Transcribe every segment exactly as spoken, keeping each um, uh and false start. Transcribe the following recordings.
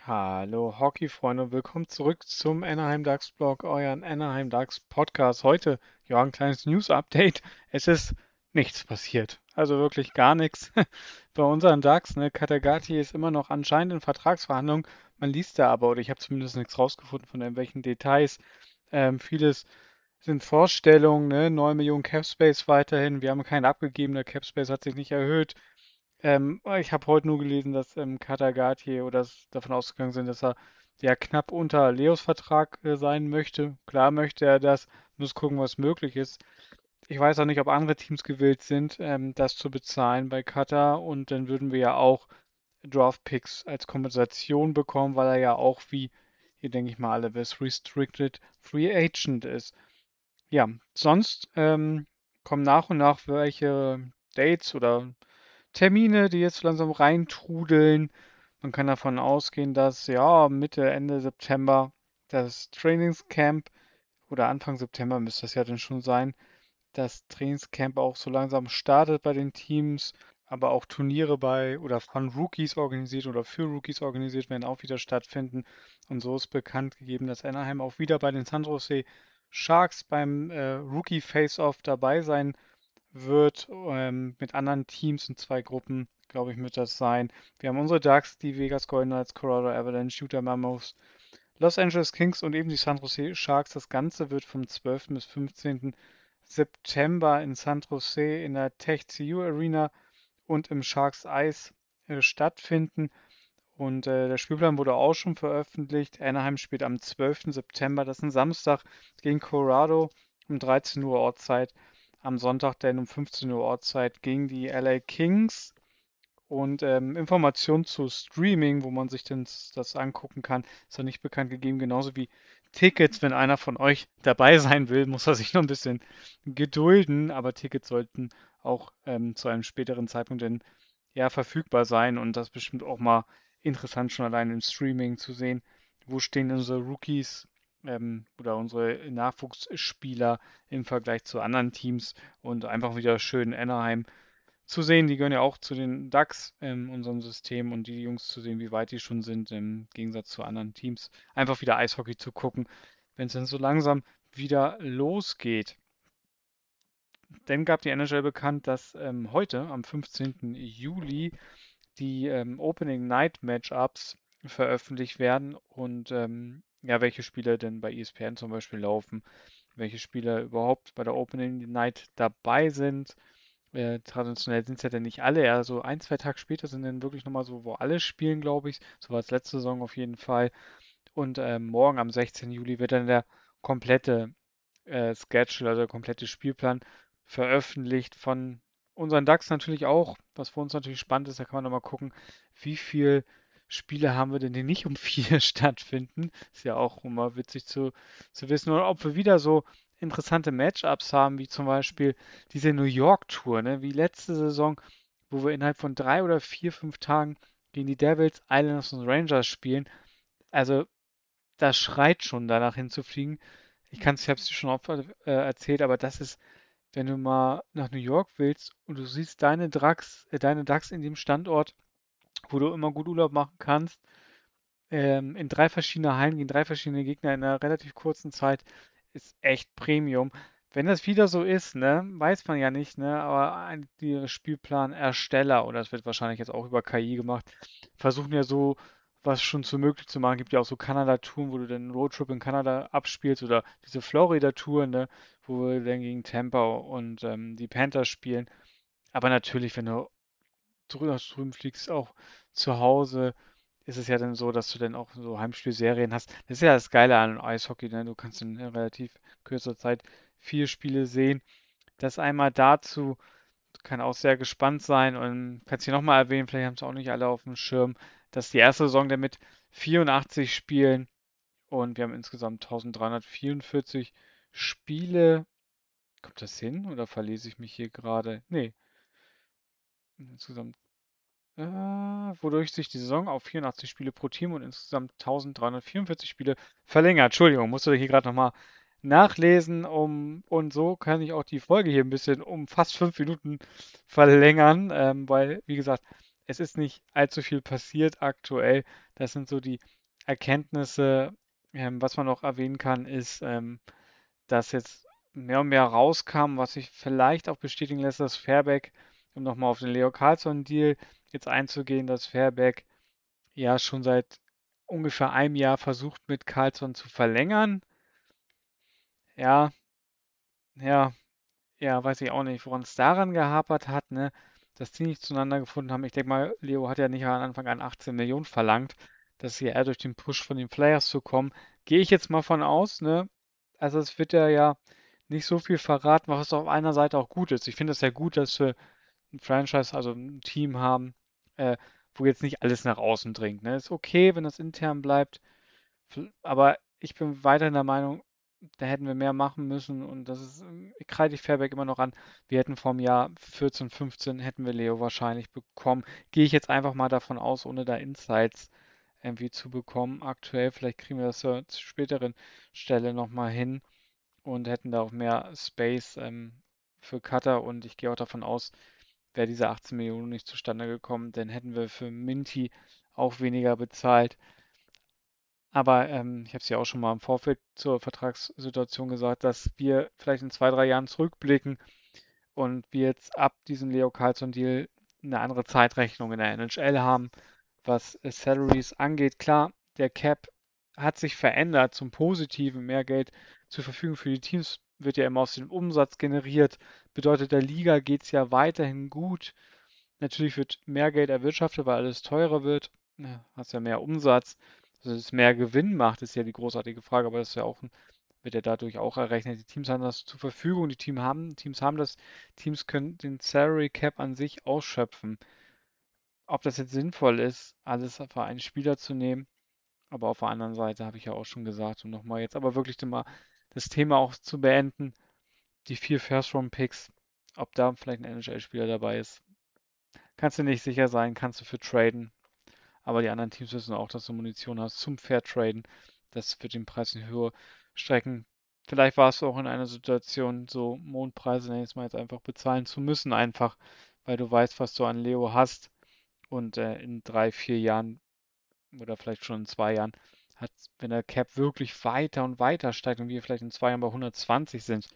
Hallo Hockey-Freunde, willkommen zurück zum Anaheim Ducks Blog, euren Anaheim Ducks Podcast. Heute, ja, ein kleines News-Update. Es ist nichts passiert, also wirklich gar nichts. Bei unseren Ducks, ne, Katagati ist immer noch anscheinend in Vertragsverhandlungen. Man liest da aber, oder ich habe zumindest nichts rausgefunden von irgendwelchen Details. Ähm, vieles sind Vorstellungen, ne, neun Millionen Cap Space weiterhin. Wir haben keinen abgegeben, der Cap Space hat sich nicht erhöht. Ähm, ich habe heute nur gelesen, dass ähm, Katagati oder dass davon ausgegangen sind, dass er ja knapp unter Leos Vertrag äh, sein möchte. Klar möchte er das, muss gucken, was möglich ist. Ich weiß auch nicht, ob andere Teams gewillt sind, ähm, das zu bezahlen bei Katar, und dann würden wir ja auch Draft Picks als Kompensation bekommen, weil er ja auch, wie ihr denke ich mal alle wisst, Restricted Free Agent ist. Ja, sonst ähm, kommen nach und nach welche Dates oder Termine, die jetzt langsam reintrudeln. Man kann davon ausgehen, dass ja Mitte, Ende September das Trainingscamp oder Anfang September müsste das ja dann schon sein, das Trainingscamp auch so langsam startet bei den Teams, aber auch Turniere bei oder von Rookies organisiert oder für Rookies organisiert werden auch wieder stattfinden. Und so ist bekannt gegeben, dass Anaheim auch wieder bei den San Jose Sharks beim äh, Rookie Face-Off dabei sein wird, ähm, mit anderen Teams in zwei Gruppen, glaube ich, wird das sein. Wir haben unsere Ducks, die Vegas Golden Knights, Colorado Avalanche, Utah Mammoths, Los Angeles Kings und eben die San Jose Sharks. Das Ganze wird vom zwölften bis fünfzehnten September in San Jose in der Tech C U Arena und im Sharks Ice äh, stattfinden. Und äh, der Spielplan wurde auch schon veröffentlicht. Anaheim spielt am zwölften September, das ist ein Samstag, gegen Colorado um dreizehn Uhr Ortszeit. Am Sonntag dann um fünfzehn Uhr Ortszeit gegen die L A Kings. Und ähm, Informationen zu Streaming, wo man sich denn das angucken kann, ist noch nicht bekannt gegeben. Genauso wie Tickets, wenn einer von euch dabei sein will, muss er sich noch ein bisschen gedulden. Aber Tickets sollten auch ähm, zu einem späteren Zeitpunkt dann ja verfügbar sein. Und das ist bestimmt auch mal interessant, schon allein im Streaming zu sehen, wo stehen unsere Rookies ähm, oder unsere Nachwuchsspieler im Vergleich zu anderen Teams, und einfach wieder schön Anaheim zu sehen. Die gehören ja auch zu den Ducks in unserem System, und die Jungs zu sehen, wie weit die schon sind im Gegensatz zu anderen Teams. Einfach wieder Eishockey zu gucken, wenn es dann so langsam wieder losgeht. Dann gab die N H L bekannt, dass ähm, heute, am fünfzehnten Juli, die ähm, Opening Night Matchups veröffentlicht werden, und ähm, ja, welche Spiele denn bei E S P N zum Beispiel laufen, welche Spieler überhaupt bei der Opening Night dabei sind. Äh, traditionell sind es ja dann nicht alle, eher so ein, zwei Tage später sind dann wirklich nochmal so, wo alle spielen, glaube ich. So war es letzte Saison auf jeden Fall. Und ähm, morgen am sechzehnten Juli wird dann der komplette äh, Schedule, also der komplette Spielplan veröffentlicht von unseren Ducks natürlich auch. Was für uns natürlich spannend ist, da kann man nochmal gucken, wie viele Spiele haben wir denn, die nicht um vier stattfinden. Ist ja auch immer witzig zu, zu wissen. Oder ob wir wieder so interessante Matchups haben, wie zum Beispiel diese New York Tour, ne? Wie letzte Saison, wo wir innerhalb von drei oder vier, fünf Tagen gegen die Devils, Islanders und Rangers spielen. Also das schreit schon danach hinzufliegen. Ich kann es, ich habe es dir schon oft äh, erzählt, aber das ist, wenn du mal nach New York willst und du siehst deine Ducks, äh, deine Ducks in dem Standort, wo du immer gut Urlaub machen kannst, ähm, in drei verschiedene Hallen gegen drei verschiedene Gegner in einer relativ kurzen Zeit, ist echt Premium. Wenn das wieder so ist, ne, weiß man ja nicht, ne, aber ein, die Spielplanersteller, oder das wird wahrscheinlich jetzt auch über K I gemacht, versuchen ja so was schon zu möglich zu machen. Gibt ja auch so Kanada-Touren, wo du den Roadtrip in Kanada abspielst, oder diese Florida-Touren, ne, wo wir dann gegen Tampa und ähm, die Panthers spielen. Aber natürlich, wenn du drü- nach drüben fliegst, auch zu Hause, ist es ja dann so, dass du dann auch so Heimspielserien hast. Das ist ja das Geile an Eishockey, ne? Du kannst in relativ kürzer Zeit vier Spiele sehen. Das einmal dazu, kann auch sehr gespannt sein, und kannst hier nochmal erwähnen, vielleicht haben es auch nicht alle auf dem Schirm, dass die erste Saison dann mit vierundachtzig Spielen, und wir haben insgesamt eintausenddreihundertvierundvierzig Spiele. Kommt das hin oder verlese ich mich hier gerade? Nee, insgesamt Äh, wodurch sich die Saison auf vierundachtzig Spiele pro Team und insgesamt eintausenddreihundertvierundvierzig Spiele verlängert. Entschuldigung, musste hier gerade nochmal nachlesen, um, und so kann ich auch die Folge hier ein bisschen um fast fünf Minuten verlängern, ähm, weil, wie gesagt, es ist nicht allzu viel passiert aktuell. Das sind so die Erkenntnisse. Ähm, was man noch erwähnen kann, ist, ähm, dass jetzt mehr und mehr rauskam, was sich vielleicht auch bestätigen lässt, dass Fairback, um nochmal auf den Leo Carlsson-Deal jetzt einzugehen, dass Fairback ja schon seit ungefähr einem Jahr versucht, mit Carlsson zu verlängern. Ja, ja, ja, weiß ich auch nicht, woran es daran gehapert hat, ne? Dass die nicht zueinander gefunden haben. Ich denke mal, Leo hat ja nicht von Anfang an achtzehn Millionen verlangt, dass sie eher durch den Push von den Flyers zu kommen. Gehe ich jetzt mal von aus, ne? Also es wird ja ja nicht so viel verraten, was auf einer Seite auch gut ist. Ich finde es ja gut, dass wir ein Franchise, also ein Team haben, äh, wo jetzt nicht alles nach außen dringt. Ne? Ist okay, wenn das intern bleibt, Fl- aber ich bin weiterhin der Meinung, da hätten wir mehr machen müssen und das ist, ähm, kreide ich Fairback immer noch an. Wir hätten vom Jahr vierzehn, fünfzehn hätten wir Leo wahrscheinlich bekommen. Gehe ich jetzt einfach mal davon aus, ohne da Insights irgendwie zu bekommen. Aktuell, vielleicht kriegen wir das zur späteren Stelle nochmal hin und hätten da auch mehr Space ähm, für Cutter und ich gehe auch davon aus, wäre diese achtzehn Millionen nicht zustande gekommen, dann hätten wir für Minty auch weniger bezahlt. Aber ähm, ich habe es ja auch schon mal im Vorfeld zur Vertragssituation gesagt, dass wir vielleicht in zwei, drei Jahren zurückblicken und wir jetzt ab diesem Leo Carlsson-Deal eine andere Zeitrechnung in der N H L haben, was äh, Salaries angeht. Klar, der Cap hat sich verändert zum Positiven. Mehr Geld zur Verfügung für die Teams wird ja immer aus dem Umsatz generiert. Bedeutet, der Liga geht es ja weiterhin gut. Natürlich wird mehr Geld erwirtschaftet, weil alles teurer wird. Ja, hast ja mehr Umsatz. Also, dass es mehr Gewinn macht, ist ja die großartige Frage, aber das ist ja auch, wird ja dadurch auch errechnet. Die Teams haben das zur Verfügung, die Team haben, Teams haben das, Teams können den Salary Cap an sich ausschöpfen. Ob das jetzt sinnvoll ist, alles für einen Spieler zu nehmen, aber auf der anderen Seite habe ich ja auch schon gesagt, und nochmal jetzt aber wirklich mal das Thema auch zu beenden, die vier First-Round-Picks, ob da vielleicht ein N H L-Spieler dabei ist. Kannst du nicht sicher sein, kannst du für traden. Aber die anderen Teams wissen auch, dass du Munition hast zum Fairtraden. Das wird den Preis in die Höhe strecken. Vielleicht warst du auch in einer Situation, so Mondpreise, nenne ich es mal jetzt einfach, bezahlen zu müssen, einfach, weil du weißt, was du an Leo hast. Und äh, in drei, vier Jahren oder vielleicht schon in zwei Jahren hat, wenn der Cap wirklich weiter und weiter steigt und wir vielleicht in zwei Jahren bei hundertzwanzig sind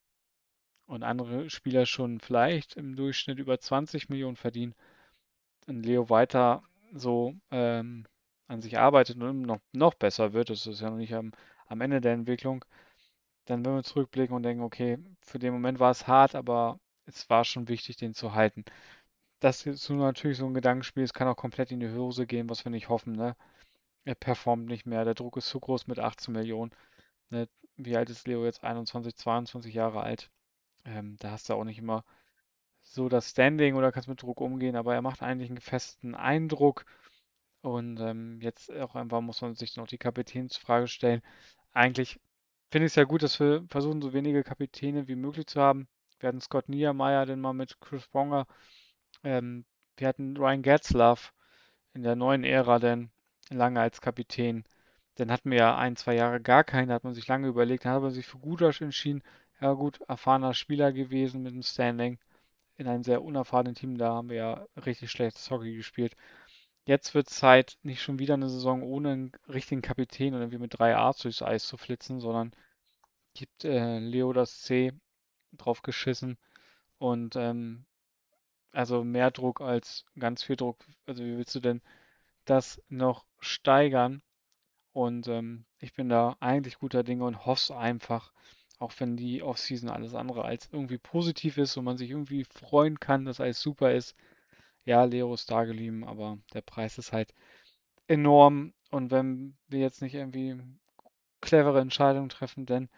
und andere Spieler schon vielleicht im Durchschnitt über zwanzig Millionen verdienen, und Leo weiter so ähm, an sich arbeitet und noch, noch besser wird, das ist ja noch nicht am, am Ende der Entwicklung, dann wenn wir zurückblicken und denken, okay, für den Moment war es hart, aber es war schon wichtig, den zu halten. Das ist so natürlich so ein Gedankenspiel, es kann auch komplett in die Hose gehen, was wir nicht hoffen, ne? Er performt nicht mehr, der Druck ist zu groß mit achtzehn Millionen. Ne? Wie alt ist Leo jetzt? einundzwanzig, zweiundzwanzig Jahre alt. Ähm, da hast du auch nicht immer so das Standing oder kannst mit Druck umgehen, aber er macht eigentlich einen festen Eindruck. Und ähm, jetzt auch einfach muss man sich noch die Kapitänsfrage stellen. Eigentlich finde ich es ja gut, dass wir versuchen, so wenige Kapitäne wie möglich zu haben. Wir hatten Scott Niedermayer dann mal mit Chris Pronger. Ähm, wir hatten Ryan Getzlaf in der neuen Ära dann lange als Kapitän. Dann hatten wir ja ein, zwei Jahre gar keinen, da hat man sich lange überlegt, dann hat man sich für Gudas entschieden. Ja gut, erfahrener Spieler gewesen mit dem Standing in einem sehr unerfahrenen Team, da haben wir ja richtig schlechtes Hockey gespielt. Jetzt wird Zeit, nicht schon wieder eine Saison ohne einen richtigen Kapitän oder irgendwie mit drei A's durchs Eis zu flitzen, sondern gibt äh, Leo das C drauf geschissen und ähm, also mehr Druck als ganz viel Druck. Also wie willst du denn das noch steigern? Und ähm, ich bin da eigentlich guter Dinge und hoffe einfach, auch wenn die Offseason alles andere als irgendwie positiv ist und man sich irgendwie freuen kann, dass alles super ist. Ja, Leo ist da geblieben, aber der Preis ist halt enorm. Und wenn wir jetzt nicht irgendwie clevere Entscheidungen treffen, dann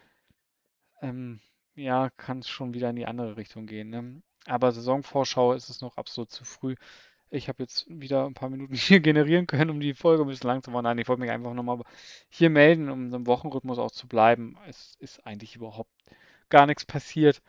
ähm, ja, kann es schon wieder in die andere Richtung gehen. Ne? Aber Saisonvorschau ist es noch absolut zu früh. Ich habe jetzt wieder ein paar Minuten hier generieren können, um die Folge ein bisschen lang zu machen. Nein, ich wollte mich einfach nochmal hier melden, um im Wochenrhythmus auch zu bleiben. Es ist eigentlich überhaupt gar nichts passiert.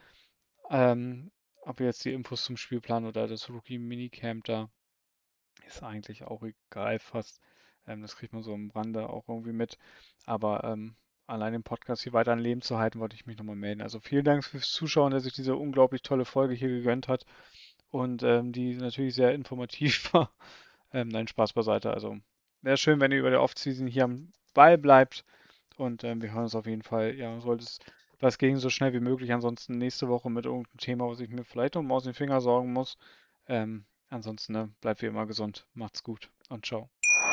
Ähm, ob jetzt die Infos zum Spielplan oder das Rookie-Minicamp da, ist eigentlich auch egal fast. Ähm, das kriegt man so am Rande auch irgendwie mit. Aber ähm, allein den Podcast hier weiter am Leben zu halten, wollte ich mich nochmal melden. Also vielen Dank fürs Zuschauen, der sich diese unglaublich tolle Folge hier gegönnt hat. und ähm, die natürlich sehr informativ war. Ähm, nein, Spaß beiseite. Also wäre schön, wenn ihr über der Offseason hier am Ball bleibt und ähm, wir hören uns auf jeden Fall. Ja, sollte es was gehen, so schnell wie möglich. Ansonsten nächste Woche mit irgendeinem Thema, was ich mir vielleicht noch mal aus den Fingern sorgen muss. Ähm, ansonsten ne, bleibt wie immer gesund. Macht's gut und ciao.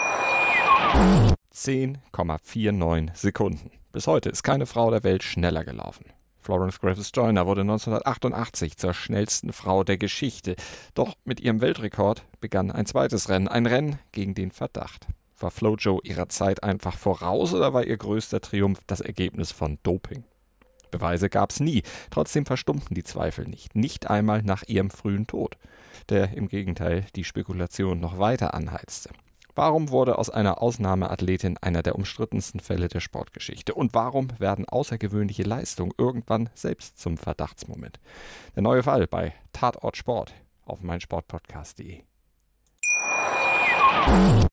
zehn Komma neunundvierzig Sekunden. Bis heute ist keine Frau der Welt schneller gelaufen. Florence Griffith Joyner wurde neunzehnhundertachtundachtzig zur schnellsten Frau der Geschichte. Doch mit ihrem Weltrekord begann ein zweites Rennen, ein Rennen gegen den Verdacht. War Flojo ihrer Zeit einfach voraus oder war ihr größter Triumph das Ergebnis von Doping? Beweise gab's nie, trotzdem verstummten die Zweifel nicht, nicht einmal nach ihrem frühen Tod, der im Gegenteil die Spekulation noch weiter anheizte. Warum wurde aus einer Ausnahmeathletin einer der umstrittensten Fälle der Sportgeschichte? Und warum werden außergewöhnliche Leistungen irgendwann selbst zum Verdachtsmoment? Der neue Fall bei Tatort Sport auf meinsportpodcast punkt de.